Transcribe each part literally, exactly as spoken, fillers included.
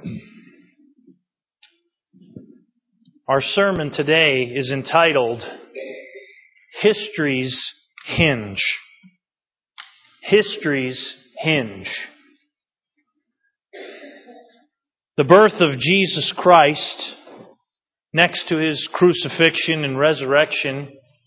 Our sermon today is entitled, History's Hinge. History's Hinge. The birth of Jesus Christ, next to His crucifixion and resurrection,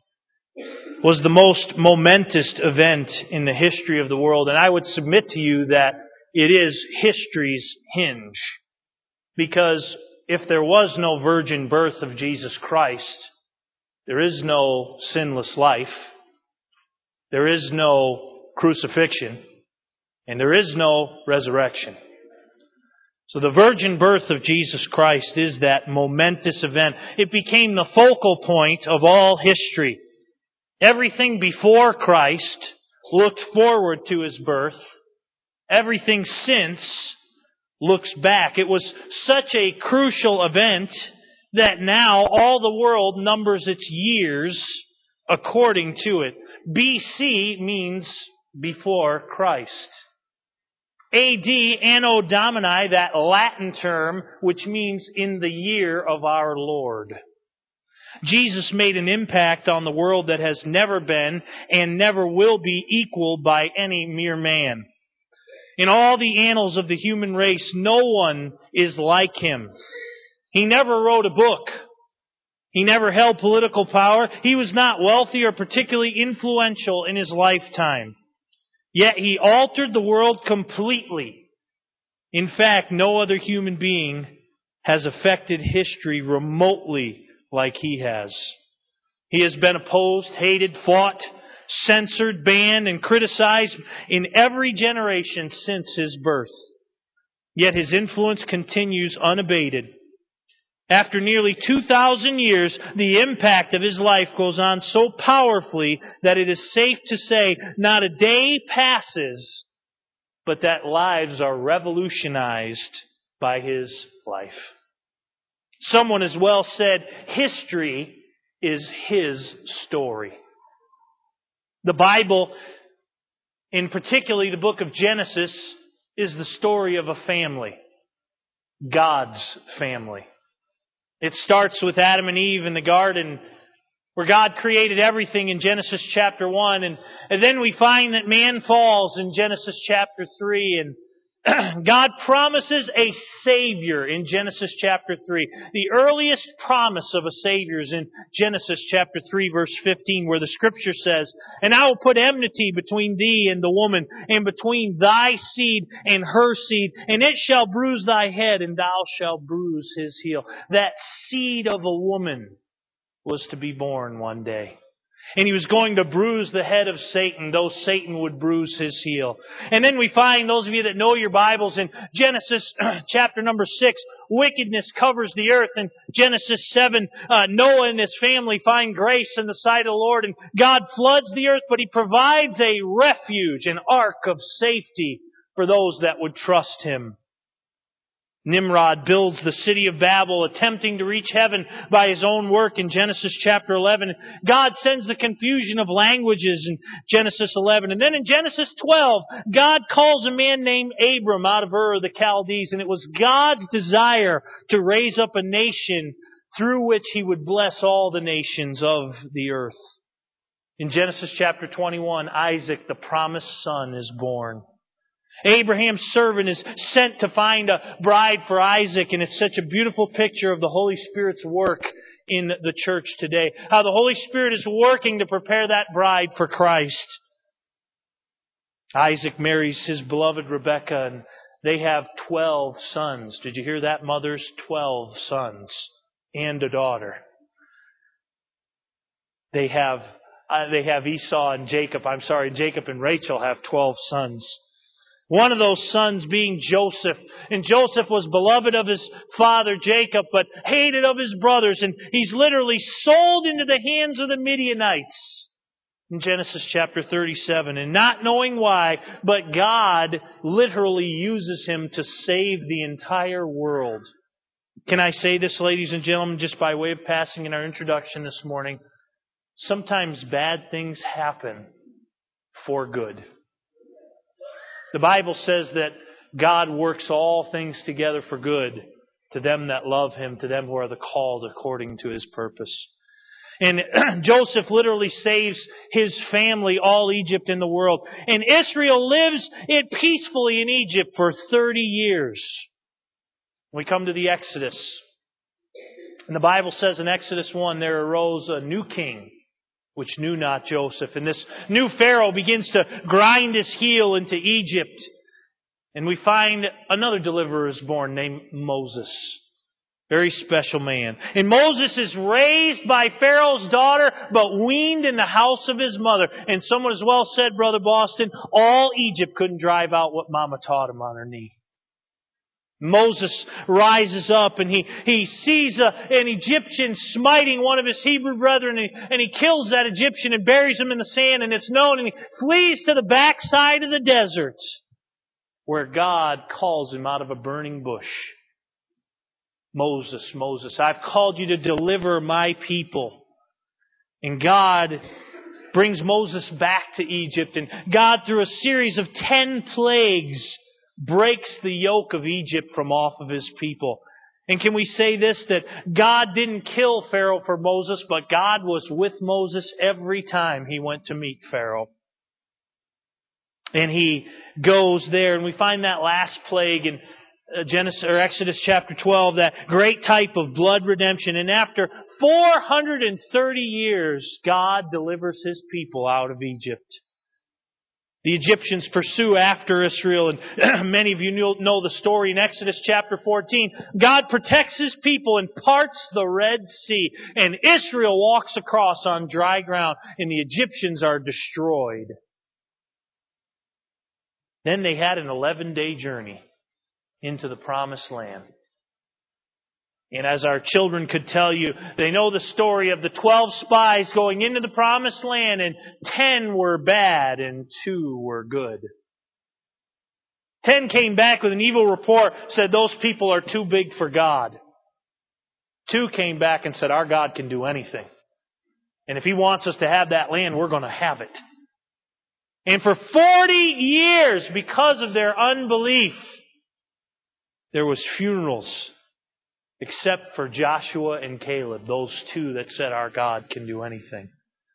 was the most momentous event in the history of the world. And I would submit to you that it is history's hinge. Because if there was no virgin birth of Jesus Christ, there is no sinless life, there is no crucifixion, and there is no resurrection. So the virgin birth of Jesus Christ is that momentous event. It became the focal point of all history. Everything before Christ looked forward to His birth. Everything since looks back. It was such a crucial event that now all the world numbers its years according to it. B C means before Christ. A D, Anno Domini, that Latin term, which means in the year of our Lord. Jesus made an impact on the world that has never been and never will be equaled by any mere man. In all the annals of the human race, no one is like Him. He never wrote a book. He never held political power. He was not wealthy or particularly influential in His lifetime. Yet He altered the world completely. In fact, no other human being has affected history remotely like He has. He has been opposed, hated, fought, censored, banned, and criticized in every generation since His birth. Yet His influence continues unabated. After nearly two thousand years, the impact of His life goes on so powerfully that it is safe to say not a day passes, but that lives are revolutionized by His life. Someone has well said, history is His story. The Bible, in particularly the book of Genesis, is the story of a family. God's family. It starts with Adam and Eve in the garden, where God created everything in Genesis chapter one. And, and then we find that man falls in Genesis chapter three. And God promises a Savior in Genesis chapter three. The earliest promise of a Savior is in Genesis chapter three, verse fifteen, where the Scripture says, "And I will put enmity between thee and the woman, and between thy seed and her seed, and it shall bruise thy head, and thou shalt bruise his heel." That seed of a woman was to be born one day. And He was going to bruise the head of Satan, though Satan would bruise his heel. And then we find, those of you that know your Bibles, in Genesis chapter number six, wickedness covers the earth. In Genesis seven, uh, Noah and his family find grace in the sight of the Lord. And God floods the earth, but He provides a refuge, an ark of safety for those that would trust Him. Nimrod builds the city of Babel, attempting to reach heaven by his own work in Genesis chapter eleven. God sends the confusion of languages in Genesis eleven. And then in Genesis twelve, God calls a man named Abram out of Ur of the Chaldees. And it was God's desire to raise up a nation through which He would bless all the nations of the earth. In Genesis chapter twenty-one, Isaac, the promised son, is born. Abraham's servant is sent to find a bride for Isaac, and it's such a beautiful picture of the Holy Spirit's work in the church today. How the Holy Spirit is working to prepare that bride for Christ. Isaac marries his beloved Rebekah, and they have twelve sons. Did you hear that, mothers? Twelve sons and a daughter. They have uh, they have Esau and Jacob. I'm sorry, Jacob and Rachel have twelve sons. One of those sons being Joseph. And Joseph was beloved of his father Jacob, but hated of his brothers. And he's literally sold into the hands of the Midianites in Genesis chapter thirty-seven. And not knowing why, but God literally uses him to save the entire world. Can I say this, ladies and gentlemen, just by way of passing in our introduction this morning? Sometimes bad things happen for good. The Bible says that God works all things together for good to them that love Him, to them who are the called according to His purpose. And Joseph literally saves his family, all Egypt in the world. And Israel lives it peacefully in Egypt for thirty years. We come to the Exodus. And the Bible says in Exodus one, there arose a new king, which knew not Joseph. And this new Pharaoh begins to grind his heel into Egypt. And we find another deliverer is born named Moses. Very special man. And Moses is raised by Pharaoh's daughter, but weaned in the house of his mother. And someone as well said, Brother Boston, all Egypt couldn't drive out what Mama taught him on her knee. Moses rises up and he, he sees a, an Egyptian smiting one of his Hebrew brethren, and he, and he kills that Egyptian and buries him in the sand, and it's known, and he flees to the backside of the desert where God calls him out of a burning bush. Moses, Moses, I've called you to deliver my people. And God brings Moses back to Egypt, and God, through a series of ten plagues, breaks the yoke of Egypt from off of His people. And can we say this, that God didn't kill Pharaoh for Moses, but God was with Moses every time he went to meet Pharaoh. And he goes there, and we find that last plague in Genesis or Exodus chapter twelve, that great type of blood redemption. And after four hundred thirty years, God delivers His people out of Egypt. The Egyptians pursue after Israel, and many of you know the story in Exodus chapter fourteen. God protects His people and parts the Red Sea, and Israel walks across on dry ground, and the Egyptians are destroyed. Then they had an eleven-day journey into the Promised Land. And as our children could tell you, they know the story of the twelve spies going into the Promised Land, and ten were bad and two were good. Ten came back with an evil report, said those people are too big for God. Two came back and said our God can do anything. And if He wants us to have that land, we're going to have it. And for forty years, because of their unbelief, there was funerals, except for Joshua and Caleb, those two that said our God can do anything.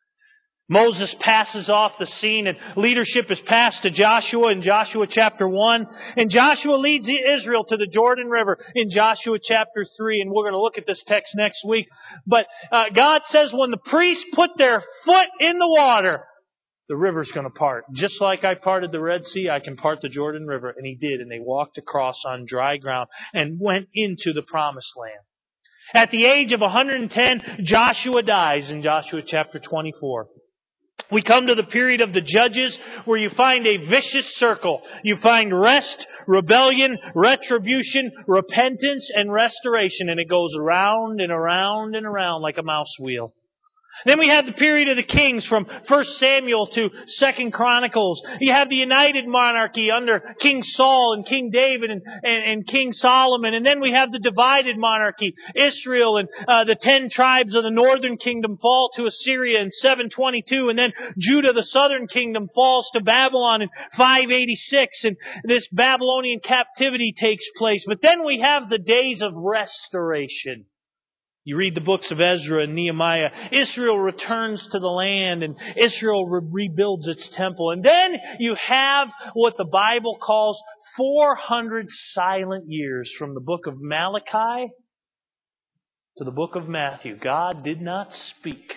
Moses passes off the scene, and leadership is passed to Joshua in Joshua chapter one. And Joshua leads Israel to the Jordan River in Joshua chapter three. And we're going to look at this text next week. But uh, God says when the priests put their foot in the water, the river's going to part. Just like I parted the Red Sea, I can part the Jordan River. And He did. And they walked across on dry ground and went into the Promised Land. At the age of one hundred ten, Joshua dies in Joshua chapter twenty-four. We come to the period of the Judges, where you find a vicious circle. You find rest, rebellion, retribution, repentance, and restoration. And it goes around and around and around like a mouse wheel. Then we have the period of the kings from First Samuel to Second Chronicles. You have the united monarchy under King Saul and King David and, and, and King Solomon. And then we have the divided monarchy. Israel and uh, the ten tribes of the northern kingdom fall to Assyria in seven twenty-two. And then Judah, the southern kingdom, falls to Babylon in five eighty-six. And this Babylonian captivity takes place. But then we have the days of restoration. You read the books of Ezra and Nehemiah. Israel returns to the land, and Israel re- rebuilds its temple. And then you have what the Bible calls four hundred silent years from the book of Malachi to the book of Matthew. God did not speak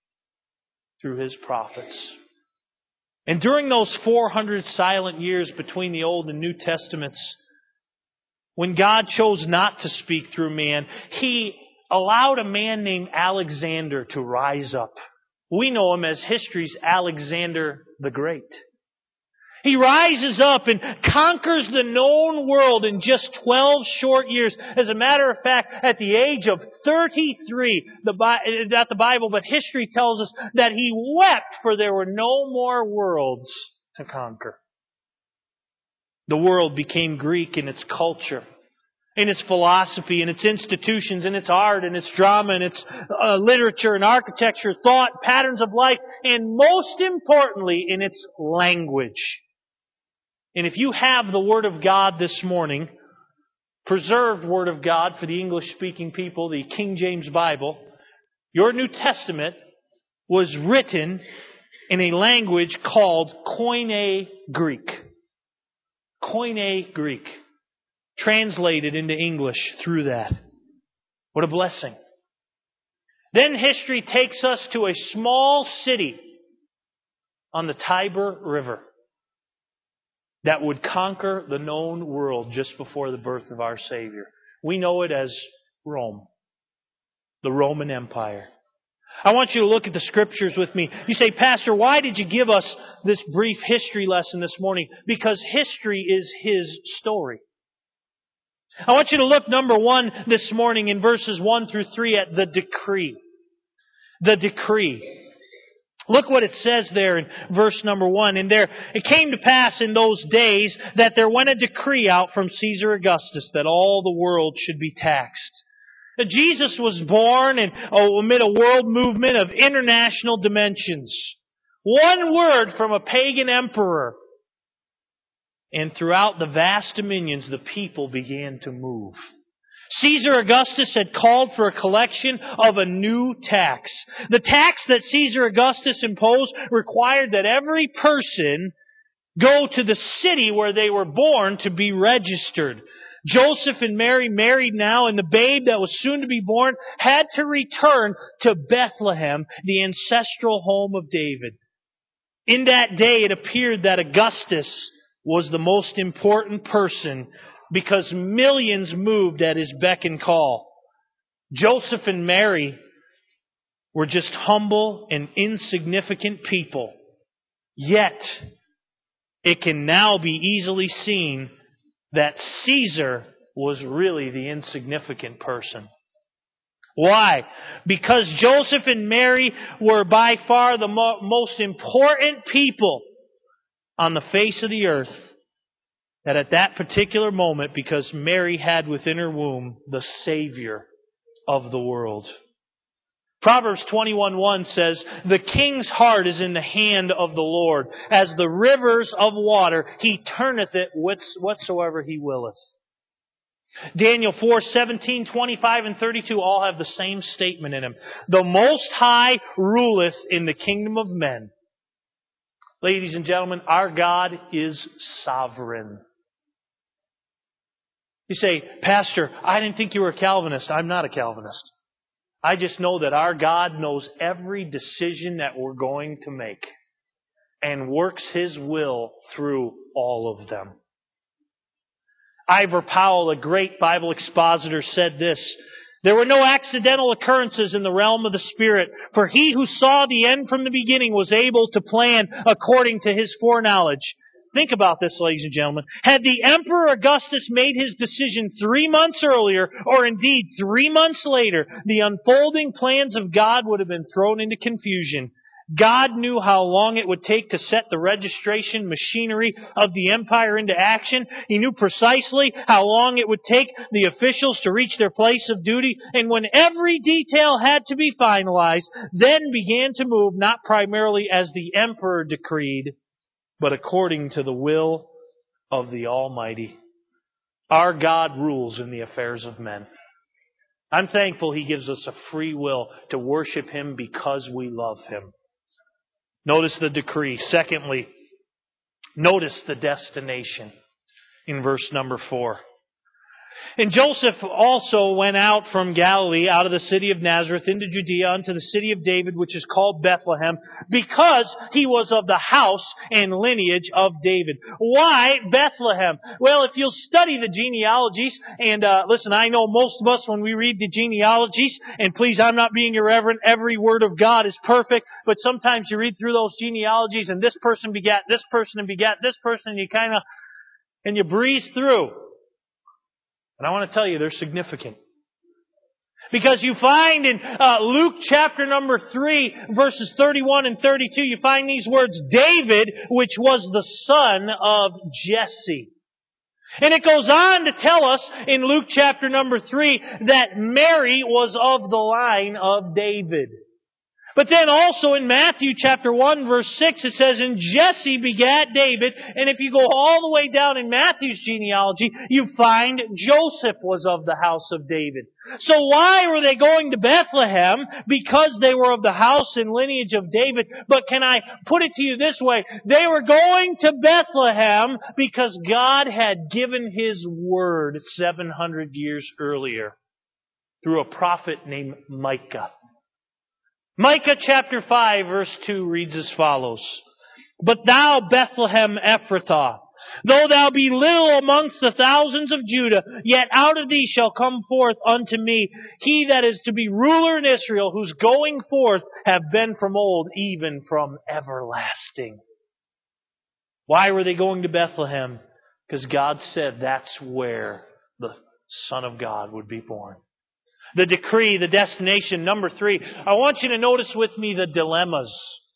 through His prophets. And during those four hundred silent years between the Old and New Testaments, when God chose not to speak through man, He allowed a man named Alexander to rise up. We know him as history's Alexander the Great. He rises up and conquers the known world in just twelve short years. As a matter of fact, at the age of thirty-three, the, not the Bible, but history tells us that he wept, for there were no more worlds to conquer. The world became Greek in its culture, in its philosophy, in its institutions, in its art, in its drama, in its uh, literature and architecture, thought, patterns of life, and most importantly, in its language. And if you have the Word of God this morning, preserved Word of God for the English-speaking people, the King James Bible, your New Testament was written in a language called Koine Greek. Koine Greek. Translated into English through that. What a blessing. Then history takes us to a small city on the Tiber River that would conquer the known world just before the birth of our Savior. We know it as Rome, the Roman Empire. I want you to look at the Scriptures with me. You say, Pastor, why did you give us this brief history lesson this morning? Because history is His story. I want you to look, number one, this morning in verses one through three at the decree. The decree. Look what it says there in verse number one. And there, it came to pass in those days that there went a decree out from Caesar Augustus that all the world should be taxed. Now, Jesus was born in, oh, amid a world movement of international dimensions. One word from a pagan emperor. And throughout the vast dominions, the people began to move. Caesar Augustus had called for a collection of a new tax. The tax that Caesar Augustus imposed required that every person go to the city where they were born to be registered. Joseph and Mary married now, and the babe that was soon to be born had to return to Bethlehem, the ancestral home of David. In that day, it appeared that Augustus was the most important person because millions moved at his beck and call. Joseph and Mary were just humble and insignificant people. Yet, it can now be easily seen that Caesar was really the insignificant person. Why? Because Joseph and Mary were by far the mo- most important people on the face of the earth. That at that particular moment, because Mary had within her womb the Savior of the world. Proverbs twenty-one one says, "The king's heart is in the hand of the Lord. As the rivers of water, He turneth it whatsoever He willeth." Daniel four seventeen, twenty-five, and thirty-two all have the same statement in them. The Most High ruleth in the kingdom of men. Ladies and gentlemen, our God is sovereign. You say, Pastor, I didn't think you were a Calvinist. I'm not a Calvinist. I just know that our God knows every decision that we're going to make and works His will through all of them. Ivor Powell, a great Bible expositor, said this: "There were no accidental occurrences in the realm of the Spirit, for He who saw the end from the beginning was able to plan according to His foreknowledge." Think about this, ladies and gentlemen. Had the Emperor Augustus made his decision three months earlier, or indeed three months later, the unfolding plans of God would have been thrown into confusion. God knew how long it would take to set the registration machinery of the empire into action. He knew precisely how long it would take the officials to reach their place of duty. And when every detail had to be finalized, then began to move not primarily as the emperor decreed, but according to the will of the Almighty. Our God rules in the affairs of men. I'm thankful He gives us a free will to worship Him because we love Him. Notice the decree. Secondly, notice the destination in verse number four. "And Joseph also went out from Galilee, out of the city of Nazareth, into Judea, unto the city of David, which is called Bethlehem, because he was of the house and lineage of David." Why Bethlehem? Well, if you'll study the genealogies, and uh, listen, I know most of us, when we read the genealogies, and please, I'm not being irreverent, every word of God is perfect, but sometimes you read through those genealogies, and this person begat this person, and begat this person, and you kind of, and you breeze through. And I want to tell you, they're significant. Because you find in uh, Luke chapter number three, verses thirty-one and thirty-two, you find these words, David, which was the son of Jesse. And it goes on to tell us in Luke chapter number three that Mary was of the line of David. But then also in Matthew chapter one verse six it says, and Jesse begat David. And if you go all the way down in Matthew's genealogy, you find Joseph was of the house of David. So why were they going to Bethlehem? Because they were of the house and lineage of David. But can I put it to you this way? They were going to Bethlehem because God had given His word seven hundred years earlier through a prophet named Micah. Micah chapter five verse two reads as follows. But thou, Bethlehem Ephrathah, though thou be little amongst the thousands of Judah, yet out of thee shall come forth unto me he that is to be ruler in Israel, whose going forth have been from old, even from everlasting. Why were they going to Bethlehem? Because God said that's where the Son of God would be born. The decree, the destination. Number three, I want you to notice with me the dilemmas.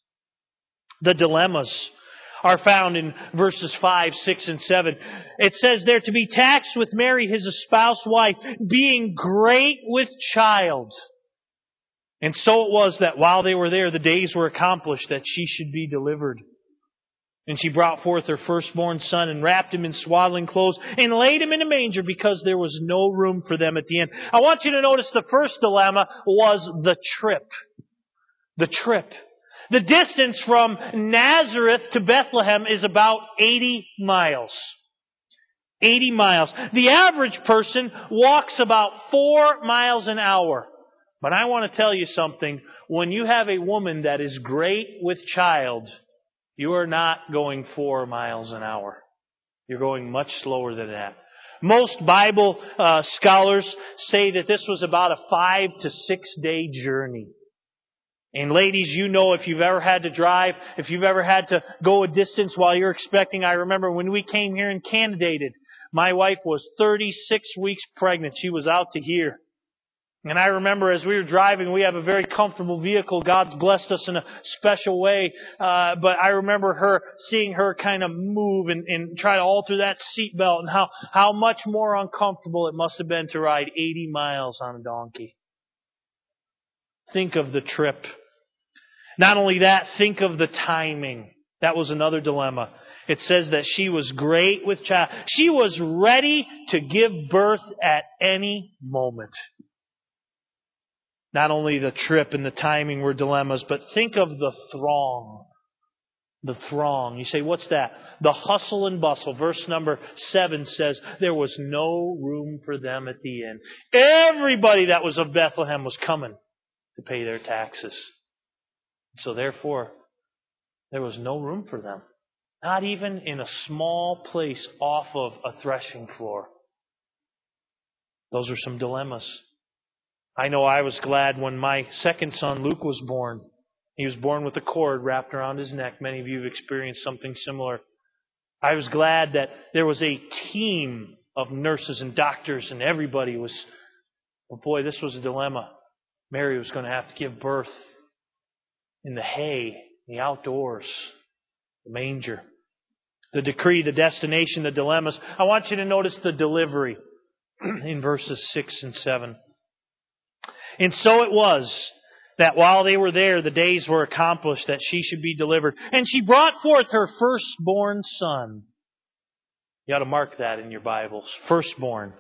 The dilemmas are found in verses five, six, and seven. It says there, to be taxed with Mary, his espoused wife, being great with child. And so it was that while they were there, the days were accomplished that she should be delivered. And she brought forth her firstborn son and wrapped him in swaddling clothes and laid him in a manger because there was no room for them at the inn. I want you to notice the first dilemma was the trip. The trip. The distance from Nazareth to Bethlehem is about eighty miles. eighty miles. The average person walks about four miles an hour. But I want to tell you something. When you have a woman that is great with child, you are not going four miles an hour. You're going much slower than that. Most Bible uh, scholars say that this was about a five to six day journey. And ladies, you know, if you've ever had to drive, if you've ever had to go a distance while you're expecting, I remember when we came here and candidated, my wife was thirty-six weeks pregnant. She was out to here. And I remember as we were driving, we have a very comfortable vehicle. God's blessed us in a special way. Uh, but I remember her, seeing her kind of move and, and try to alter that seatbelt, and how, how much more uncomfortable it must have been to ride eighty miles on a donkey. Think of the trip. Not only that, think of the timing. That was another dilemma. It says that she was great with child. She was ready to give birth at any moment. Not only the trip and the timing were dilemmas, but think of the throng. The throng. You say, what's that? The hustle and bustle. Verse number seven says, there was no room for them at the inn. Everybody that was of Bethlehem was coming to pay their taxes. So therefore, there was no room for them. Not even in a small place off of a threshing floor. Those are some dilemmas. I know I was glad when my second son, Luke, was born. He was born with a cord wrapped around his neck. Many of you have experienced something similar. I was glad that there was a team of nurses and doctors and everybody was... Well, boy, this was a dilemma. Mary was going to have to give birth in the hay, in the outdoors, the manger. The decree, the destination, the dilemmas. I want you to notice the delivery in verses six and seven. And so it was that while they were there, the days were accomplished that she should be delivered. And she brought forth her firstborn son. You ought to mark that in your Bibles. Firstborn.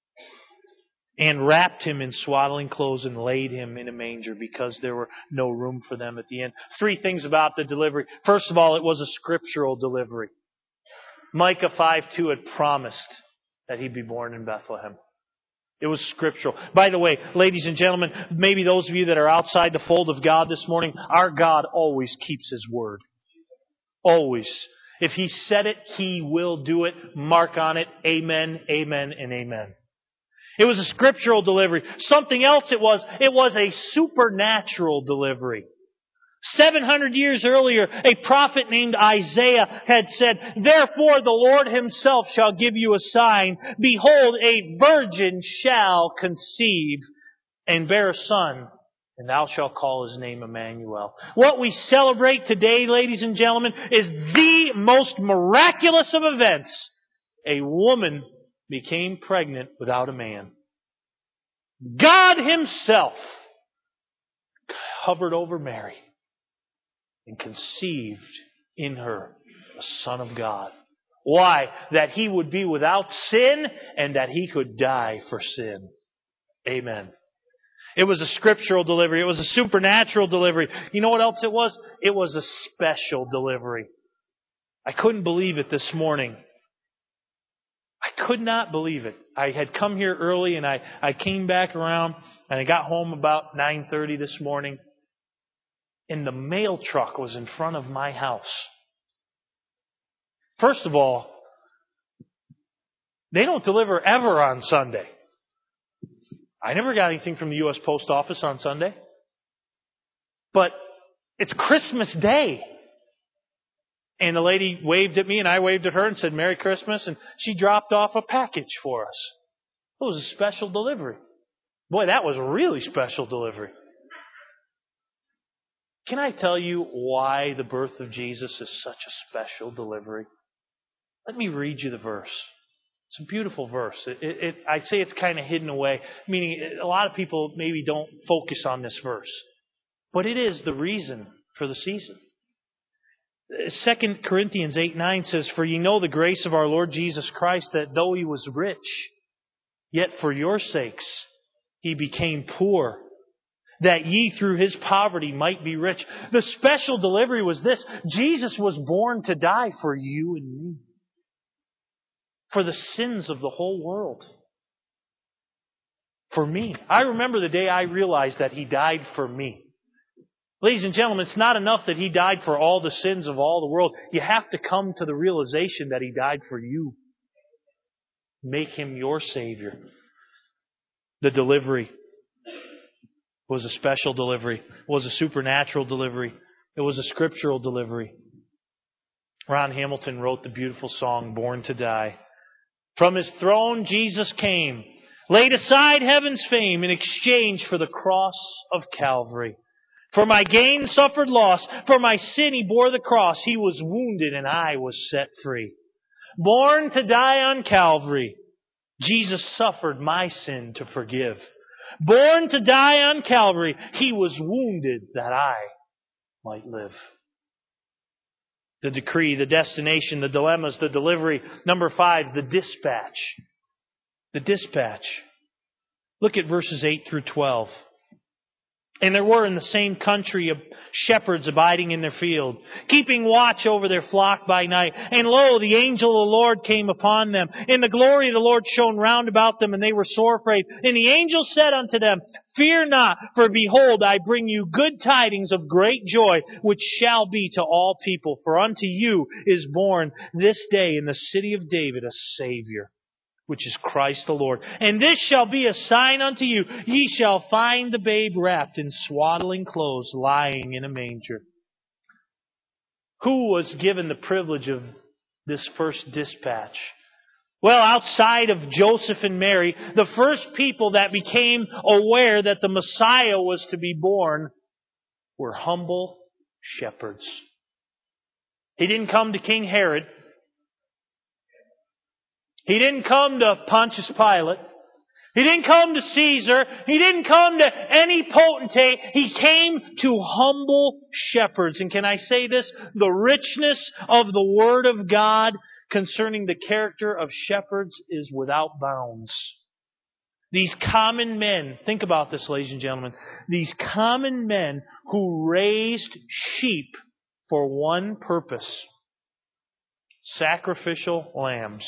And wrapped him in swaddling clothes and laid him in a manger because there were no room for them at the inn. Three things about the delivery. First of all, it was a scriptural delivery. Micah five two had promised that he'd be born in Bethlehem. It was scriptural. By the way, ladies and gentlemen, maybe those of you that are outside the fold of God this morning, our God always keeps His word. Always. If He said it, He will do it. Mark on it. Amen, amen, and amen. It was a scriptural delivery. Something else it was, it was a supernatural delivery. Seven hundred years earlier, a prophet named Isaiah had said, therefore the Lord Himself shall give you a sign. Behold, a virgin shall conceive and bear a son, and thou shalt call His name Emmanuel. What we celebrate today, ladies and gentlemen, is the most miraculous of events. A woman became pregnant without a man. God Himself hovered over Mary and conceived in her a Son of God. Why? That He would be without sin and that He could die for sin. Amen. It was a scriptural delivery. It was a supernatural delivery. You know what else it was? It was a special delivery. I couldn't believe it this morning. I could not believe it. I had come here early and I, I came back around and I got home about nine thirty this morning. And the mail truck was in front of my house. First of all, they don't deliver ever on Sunday. I never got anything from the U S Post Office on Sunday. But it's Christmas Day. And the lady waved at me and I waved at her and said, Merry Christmas. And she dropped off a package for us. It was a special delivery. Boy, that was a really special delivery. Can I tell you why the birth of Jesus is such a special delivery? Let me read you the verse. It's a beautiful verse. It, it, it, I'd say it's kind of hidden away, meaning a lot of people maybe don't focus on this verse. But it is the reason for the season. Second Corinthians eight nine says, For ye know the grace of our Lord Jesus Christ, that though He was rich, yet for your sakes He became poor, that ye through His poverty might be rich. The special delivery was this: Jesus was born to die for you and me, for the sins of the whole world. For me. I remember the day I realized that He died for me. Ladies and gentlemen, it's not enough that He died for all the sins of all the world. You have to come to the realization that He died for you. Make Him your Savior. The delivery was a special delivery. It was a supernatural delivery. It was a scriptural delivery. Ron Hamilton wrote the beautiful song, Born to Die. From His throne Jesus came, laid aside heaven's fame in exchange for the cross of Calvary. For my gain suffered loss, for my sin He bore the cross. He was wounded and I was set free. Born to die on Calvary, Jesus suffered my sin to forgive. Born to die on Calvary, He was wounded that I might live. The decree, the destination, the dilemmas, the delivery. Number five, the dispatch. The dispatch. Look at verses eight through twelve. And there were in the same country shepherds abiding in their field, keeping watch over their flock by night. And lo, the angel of the Lord came upon them. And the glory of the Lord shone round about them, and they were sore afraid. And the angel said unto them, Fear not, for behold, I bring you good tidings of great joy, which shall be to all people. For unto you is born this day in the city of David a Savior, which is Christ the Lord. And this shall be a sign unto you. Ye shall find the babe wrapped in swaddling clothes, lying in a manger. Who was given the privilege of this first dispatch? Well, outside of Joseph and Mary, the first people that became aware that the Messiah was to be born were humble shepherds. He didn't come to King Herod. He didn't come to Pontius Pilate. He didn't come to Caesar. He didn't come to any potentate. He came to humble shepherds. And can I say this? The richness of the Word of God concerning the character of shepherds is without bounds. These common men, think about this, ladies and gentlemen. These common men who raised sheep for one purpose: sacrificial lambs,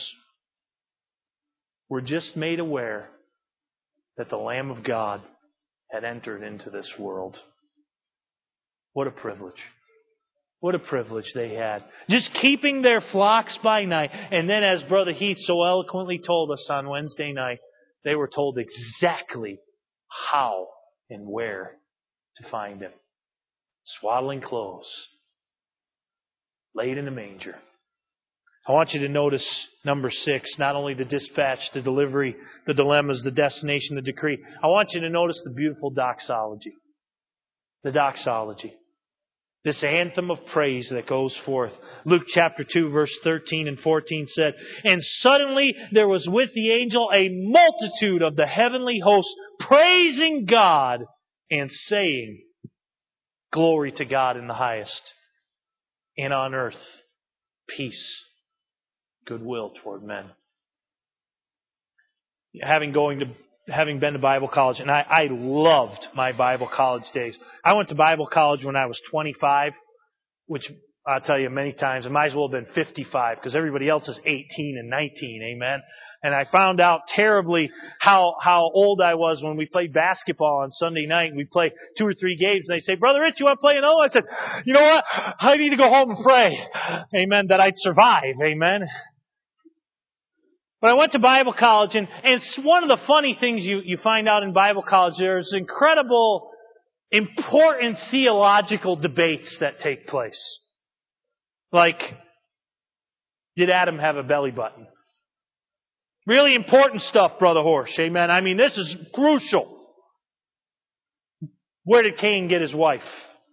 were just made aware that the Lamb of God had entered into this world. What a privilege. What a privilege they had. Just keeping their flocks by night. And then, as Brother Heath so eloquently told us on Wednesday night, they were told exactly how and where to find Him. Swaddling clothes, laid in a manger. I want you to notice number six, not only the dispatch, the delivery, the dilemmas, the destination, the decree. I want you to notice the beautiful doxology. The doxology. This anthem of praise that goes forth. Luke chapter two, verse thirteen and fourteen said, And suddenly there was with the angel a multitude of the heavenly hosts praising God and saying, Glory to God in the highest. And on earth, peace, goodwill toward men. Having going to having been to Bible college, and I, I loved my Bible college days. I went to Bible college when I was twenty-five, which I'll tell you many times, I might as well have been fifty-five because everybody else is eighteen and nineteen, amen? And I found out terribly how how old I was when we played basketball on Sunday night. We play two or three games, and they say, Brother Rich, you want to play another? I said, you know what? I need to go home and pray, amen, that I'd survive, amen? But I went to Bible college, and, and it's one of the funny things you, you find out in Bible college. There's incredible, important theological debates that take place. Like, did Adam have a belly button? Really important stuff, Brother Horsch, amen? I mean, this is crucial. Where did Cain get his wife?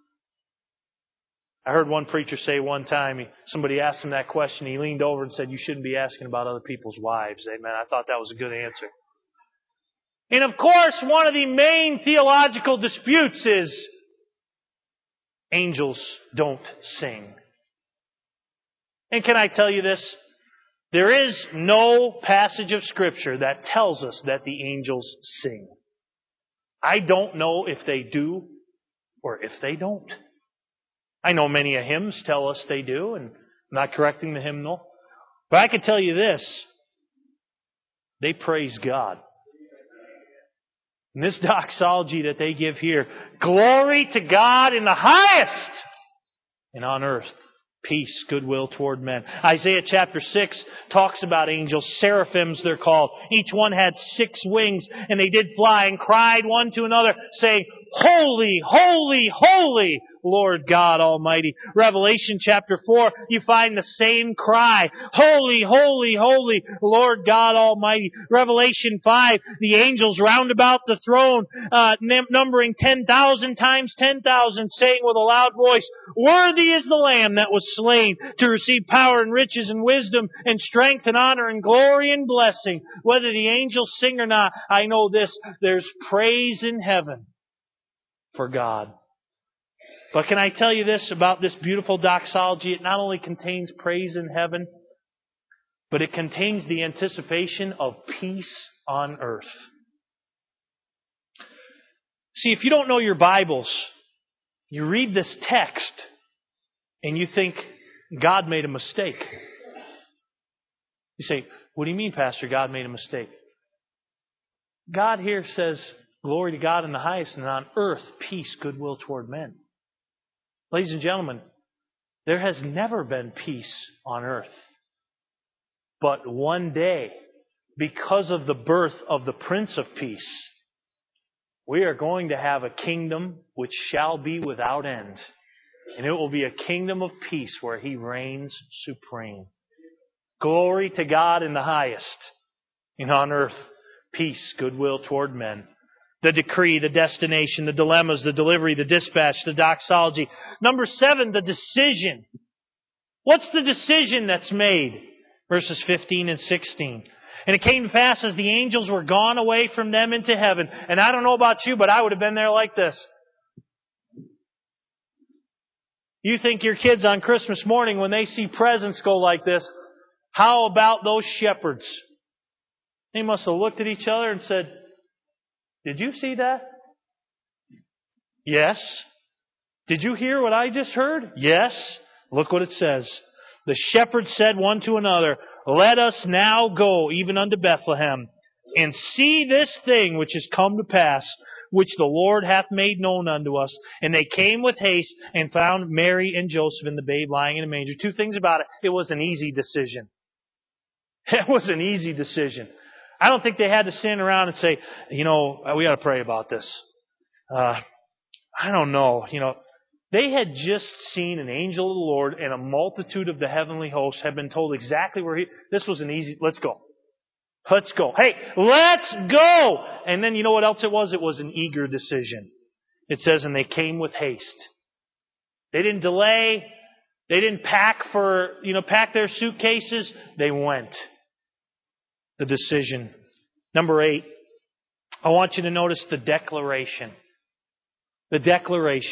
I heard one preacher say one time, he, somebody asked him that question, he leaned over and said, you shouldn't be asking about other people's wives. Amen. I thought that was a good answer. And of course, one of the main theological disputes is angels don't sing. And can I tell you this? There is no passage of Scripture that tells us that the angels sing. I don't know if they do or if they don't. I know many of hymns tell us they do, and I'm not correcting the hymnal. But I can tell you this, they praise God. And this doxology that they give here, glory to God in the highest, and on earth, peace, goodwill toward men. Isaiah chapter six talks about angels, seraphims they're called. Each one had six wings, and they did fly and cried one to another, saying, Holy, holy, holy, Lord God Almighty. Revelation chapter four, you find the same cry. Holy, holy, holy, Lord God Almighty. Revelation five, the angels round about the throne, uh, numbering ten thousand times ten thousand, saying with a loud voice, Worthy is the Lamb that was slain to receive power and riches and wisdom and strength and honor and glory and blessing. Whether the angels sing or not, I know this, there's praise in heaven for God. But can I tell you this about this beautiful doxology? It not only contains praise in heaven, but it contains the anticipation of peace on earth. See, if you don't know your Bibles, you read this text and you think God made a mistake. You say, what do you mean, Pastor, God made a mistake? God here says, glory to God in the highest, and on earth, peace, goodwill toward men. Ladies and gentlemen, there has never been peace on earth. But one day, because of the birth of the Prince of Peace, we are going to have a kingdom which shall be without end. And it will be a kingdom of peace where He reigns supreme. Glory to God in the highest, and on earth, peace, goodwill toward men. The decree, the destination, the dilemmas, the delivery, the dispatch, the doxology. Number seven, the decision. What's the decision that's made? Verses fifteen and sixteen. And it came to pass as the angels were gone away from them into heaven. And I don't know about you, but I would have been there like this. You think your kids on Christmas morning, when they see presents go like this, how about those shepherds? They must have looked at each other and said, did you see that? Yes. Did you hear what I just heard? Yes. Look what it says. The shepherds said one to another, Let us now go even unto Bethlehem, and see this thing which is come to pass, which the Lord hath made known unto us. And they came with haste and found Mary and Joseph and the babe lying in a manger. Two things about it. It was an easy decision. It was an easy decision. I don't think they had to stand around and say, you know, we got to pray about this. Uh, I don't know. You know, they had just seen an angel of the Lord, and a multitude of the heavenly hosts had been told exactly where he. This was an easy. Let's go. Let's go. Hey, let's go. And then you know what else it was? It was an eager decision. It says, and they came with haste. They didn't delay. They didn't pack for, you know, pack their suitcases. They went. The decision. Number eight, I want you to notice the declaration. The declaration.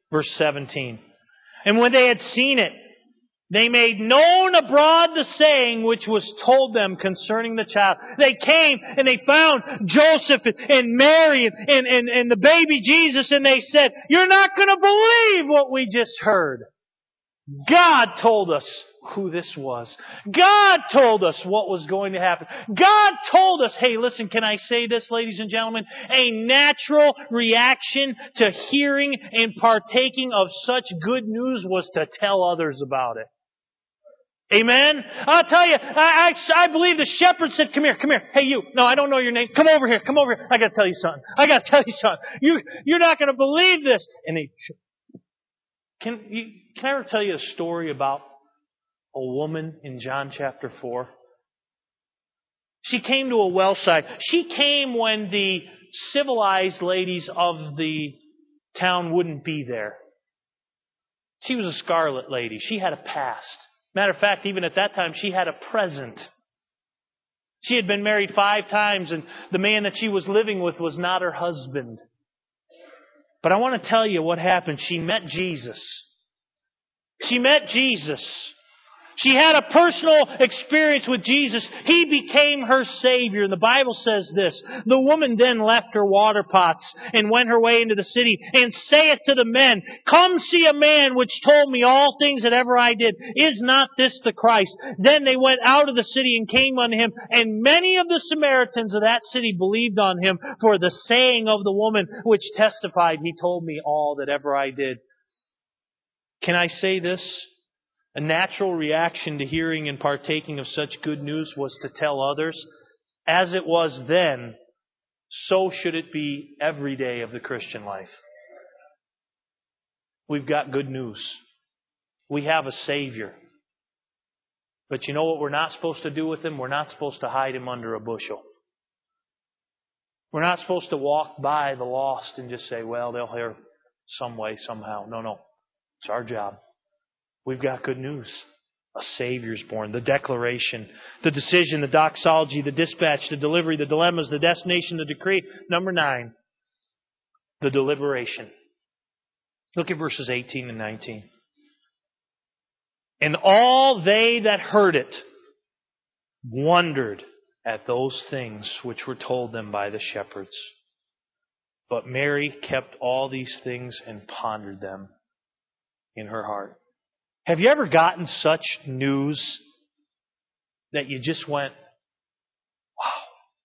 Verse seventeen. And when they had seen it, they made known abroad the saying which was told them concerning the child. They came and they found Joseph and Mary and, and, and the baby Jesus, and they said, "You're not going to believe what we just heard. God told us who this was. God told us what was going to happen. God told us," hey, listen, can I say this, ladies and gentlemen? A natural reaction to hearing and partaking of such good news was to tell others about it. Amen? I'll tell you, I, I, I believe the shepherd said, "Come here, come here. Hey, you. No, I don't know your name. Come over here, come over here. I got to tell you something. I got to tell you something. You, you're not going to believe this." And they, can you, can I ever tell you a story about a woman in John chapter four? She came to a well side. She came when the civilized ladies of the town wouldn't be there. She was a scarlet lady. She had a past. Matter of fact, even at that time, she had a present. She had been married five times, and the man that she was living with was not her husband. But I want to tell you what happened. She met Jesus. She met Jesus. She had a personal experience with Jesus. He became her Savior. And the Bible says this: "The woman then left her water pots and went her way into the city, and saith to the men, Come see a man which told me all things that ever I did. Is not this the Christ? Then they went out of the city and came unto him. And many of the Samaritans of that city believed on him for the saying of the woman, which testified, He told me all that ever I did." Can I say this? A natural reaction to hearing and partaking of such good news was to tell others. As it was then, so should it be every day of the Christian life. We've got good news. We have a Savior. But you know what we're not supposed to do with Him? We're not supposed to hide Him under a bushel. We're not supposed to walk by the lost and just say, "Well, they'll hear some way, somehow." No, no. It's our job. We've got good news. A Savior's born. The declaration, the decision, the doxology, the dispatch, the delivery, the dilemmas, the destination, the decree. Number nine, the deliberation. Look at verses eighteen and nineteen. "And all they that heard it wondered at those things which were told them by the shepherds. But Mary kept all these things and pondered them in her heart." Have you ever gotten such news that you just went, "Wow"?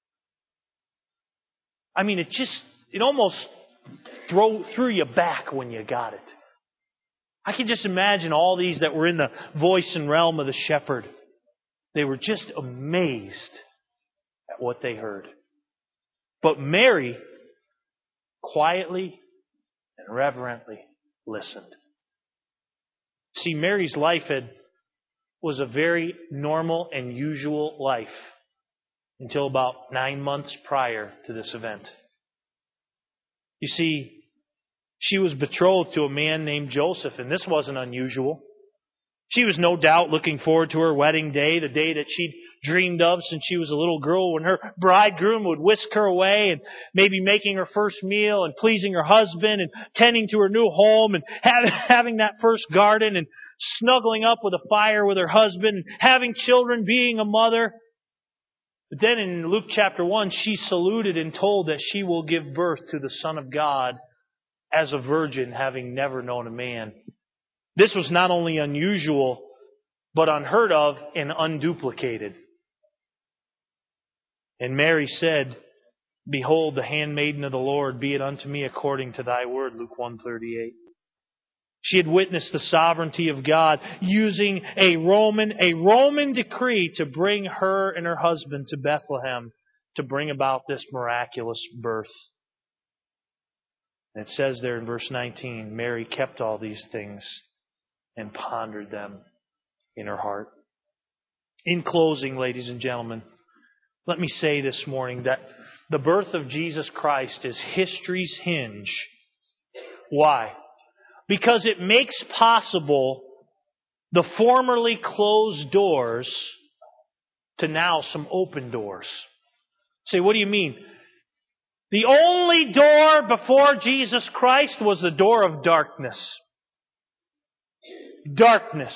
I mean, it just, it almost throw, threw you back when you got it. I can just imagine all these that were in the voice and realm of the shepherd. They were just amazed at what they heard. But Mary quietly and reverently listened. See, Mary's life had, was a very normal and usual life until about nine months prior to this event. You see, she was betrothed to a man named Joseph, and this wasn't unusual. She was no doubt looking forward to her wedding day, the day that she'd dreamed of since she was a little girl, when her bridegroom would whisk her away and maybe making her first meal and pleasing her husband and tending to her new home and have, having that first garden and snuggling up with a fire with her husband and having children, being a mother. But then in Luke chapter one, she saluted and told that she will give birth to the Son of God as a virgin, having never known a man. This was not only unusual, but unheard of and unduplicated. And Mary said, "Behold, the handmaiden of the Lord, be it unto me according to thy word," Luke one thirty-eight. She had witnessed the sovereignty of God using a Roman, a Roman decree to bring her and her husband to Bethlehem to bring about this miraculous birth. And it says there in verse nineteen, Mary kept all these things and pondered them in her heart. In closing, ladies and gentlemen, let me say this morning that the birth of Jesus Christ is history's hinge. Why? Because it makes possible the formerly closed doors to now some open doors. Say, what do you mean? The only door before Jesus Christ was the door of darkness. Darkness.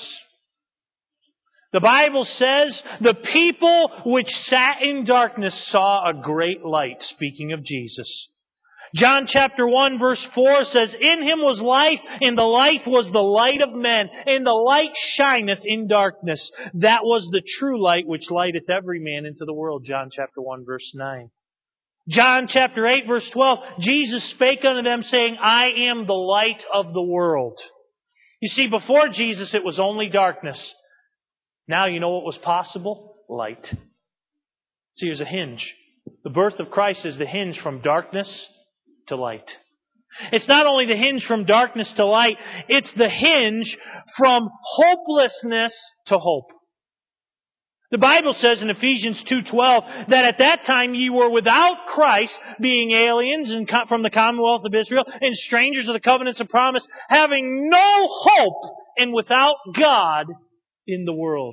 The Bible says, the people which sat in darkness saw a great light, speaking of Jesus. John chapter one verse four says, In Him was life, and the life was the light of men, and the light shineth in darkness. That was the true light which lighteth every man into the world. John chapter one verse nine. John chapter eight verse twelve, Jesus spake unto them saying, I am the light of the world. You see, before Jesus it was only darkness. Now you know what was possible? Light. See, there's a hinge. The birth of Christ is the hinge from darkness to light. It's not only the hinge from darkness to light, it's the hinge from hopelessness to hope. The Bible says in Ephesians two twelve that at that time ye were without Christ, being aliens and from the commonwealth of Israel, and strangers of the covenants of promise, having no hope and without God in the world.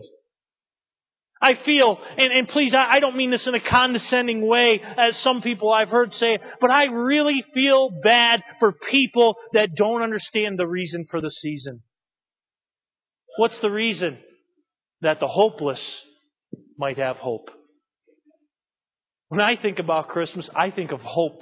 I feel, and, and please, I, I don't mean this in a condescending way, as some people I've heard say, but I really feel bad for people that don't understand the reason for the season. What's the reason? That the hopeless might have hope. When I think about Christmas, I think of hope.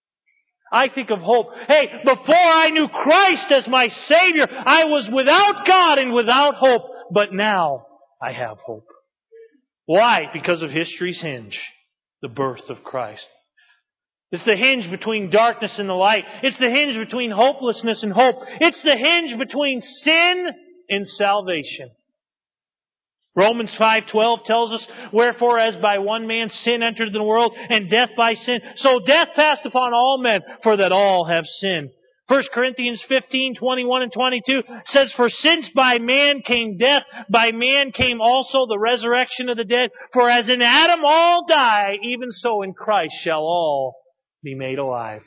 I think of hope. Hey, before I knew Christ as my Savior, I was without God and without hope. But now I have hope. Why? Because of history's hinge, the birth of Christ. It's the hinge between darkness and the light. It's the hinge between hopelessness and hope. It's the hinge between sin and salvation. Romans five twelve tells us, Wherefore as by one man sin entered the world, and death by sin, so death passed upon all men, for that all have sinned. First Corinthians fifteen twenty-one and twenty-two says, For since by man came death, by man came also the resurrection of the dead. For as in Adam all die, even so in Christ shall all be made alive.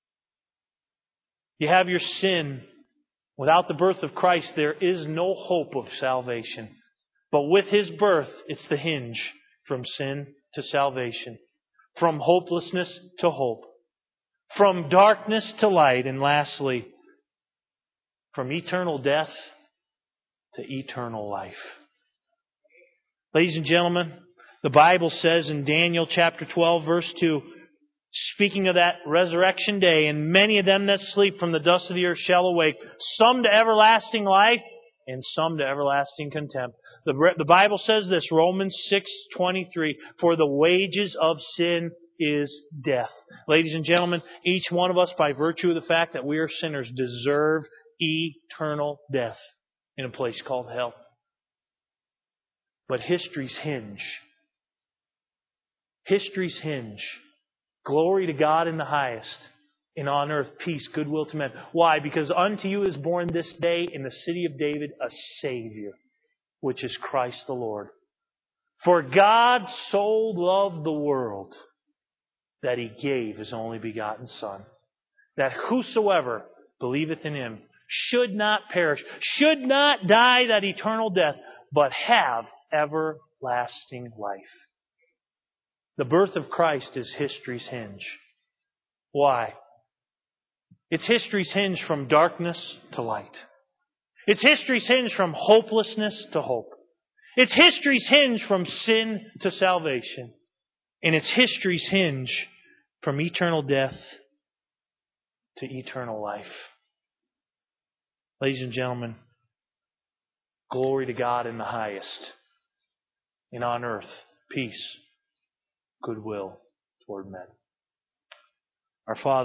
You have your sin. Without the birth of Christ, there is no hope of salvation. But with His birth, it's the hinge from sin to salvation. From hopelessness to hope. From darkness to light. And lastly, from eternal death to eternal life. Ladies and gentlemen, the Bible says in Daniel chapter twelve verse two, speaking of that resurrection day, and many of them that sleep from the dust of the earth shall awake, some to everlasting life, and some to everlasting contempt. The, the Bible says this, Romans six twenty-three, For the wages of sin is death. Ladies and gentlemen, each one of us, by virtue of the fact that we are sinners, deserve eternal death in a place called hell. But history's hinge. History's hinge. Glory to God in the highest, and on earth peace, goodwill to men. Why? Because unto you is born this day in the city of David a Savior, which is Christ the Lord. For God so loved the world that He gave His only begotten Son, that whosoever believeth in Him should not perish, should not die that eternal death, but have everlasting life. The birth of Christ is history's hinge. Why? It's history's hinge from darkness to light. It's history's hinge from hopelessness to hope. It's history's hinge from sin to salvation. And it's history's hinge from eternal death to eternal life. Ladies and gentlemen, glory to God in the highest, and on earth peace, goodwill toward men. Our Father,